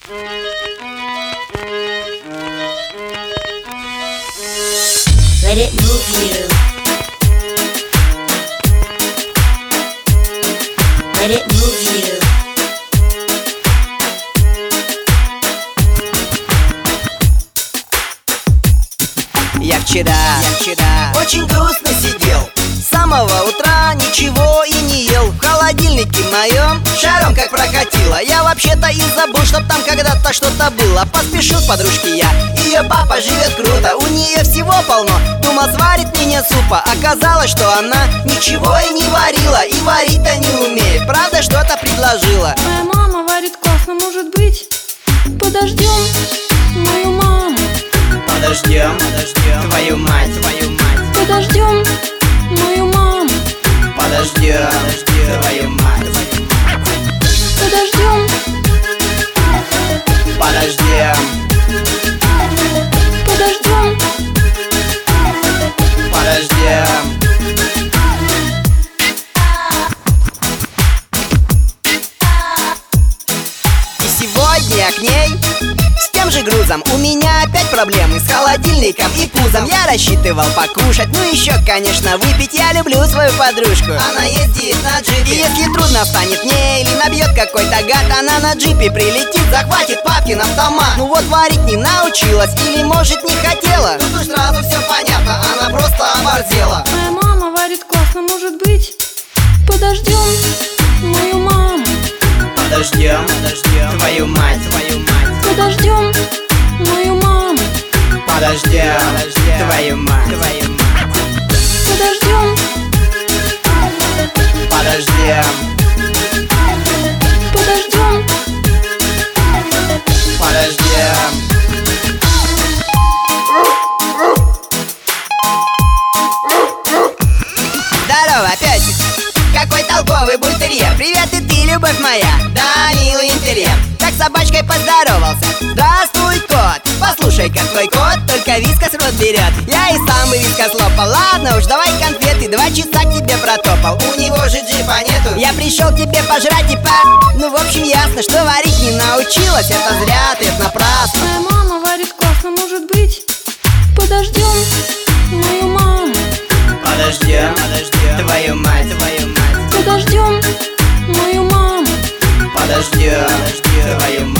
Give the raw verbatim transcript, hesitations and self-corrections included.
Let it move you. Let it move you. Я вчера, я вчера очень грустно сидел. С самого утра ничего и не ел. В холодильнике моем шаром как прокатило. Я вообще-то и забыл, чтоб там когда-то что-то было. Поспешил к подружке я, ее папа живет круто. У нее всего полно, думал сварит мне супа. Оказалось, что она ничего и не варила. И варить-то не умеет, правда что-то предложила. Моя мама варит классно, может быть, подождем мою маму. Подождем, подождем твою мать, твою мать. Подождем мою маму. Подождем, твою мать. Подождем. Подождем. Подождем. Подождем. И сегодня я к ней с тем же грузом. У меня опять проблемы с холодильником и пузом. Я рассчитывал покушать, ну еще, конечно, выпить. Я люблю свою подружку, она ездит на джипе. И если трудно станет мне или набьет какой-то гад, она на джипе прилетит, захватит папкин автомат. Ну вот варить не научилась или может не хотела. Тут уж сразу все понятно, она просто оборзела. Моя мама варит классно, может быть, подождем мою маму. Подождем, подождем твою мать, твою мать. Подождем мою маму. Подождем, твою мать, твою мать. Подождем. Подождем. Подождем. Подождем. Здорово, песик. Какой толковый бультерьер. Привет и ты, любовь моя. Да, милый интерьер. Как с собачкой поздоровался. Здравствуй, кот. Послушай-ка, твой кот только вискас в рот берет. Я и сам бы вискас лопал. Ладно уж, давай конфеты. Два часа к тебе протопал. У него же джипа нету. Я пришел к тебе пожрать и по... Ну, в общем, ясно, что варить не научилась. Это зря, ты, это напрасно. Моя мама варит классно, может быть, подождем мою маму. Подождем, подождем твою мать, твою мать. Подождем мою маму. Подождем твою мать.